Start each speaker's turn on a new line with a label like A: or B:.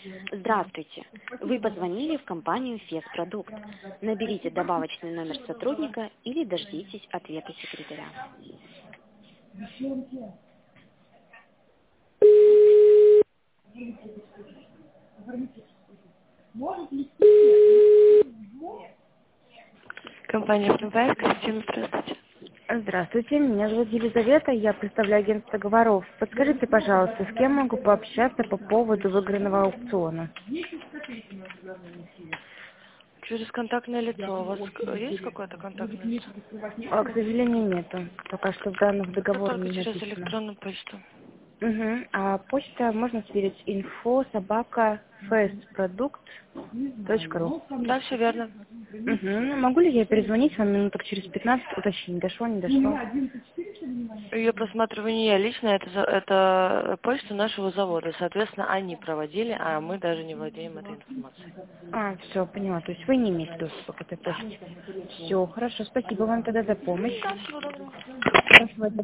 A: Здравствуйте. Вы позвонили в компанию «Феспродукт». Наберите добавочный номер сотрудника или дождитесь ответа секретаря.
B: Компания «Флинвайс», Кристина, здравствуйте.
C: Здравствуйте, меня зовут Елизавета, я представляю агентство договоров. Подскажите, пожалуйста, с кем могу пообщаться по поводу выигранного аукциона?
B: Через контактное лицо. У вас есть какое-то контактное лицо?
C: К сожалению, нету. Пока что в данных
B: Ну,
C: договора
B: только
C: не
B: через
C: написано.
B: электронную почту.
C: А почта можно сверить info@festproduct.ru.
B: Да, все верно.
C: Могу ли я перезвонить вам минуток через 15, уточнить, дошло, не дошло?
B: Ее просматриваю не я лично, это почта нашего завода. Соответственно, они проводили, а мы даже не владеем этой информацией.
C: Все, поняла. То есть вы не имеете доступа к этой
B: Да.
C: почте. Все, хорошо, спасибо вам тогда за помощь.
B: Да, всего доброго.
C: Хорошего дня.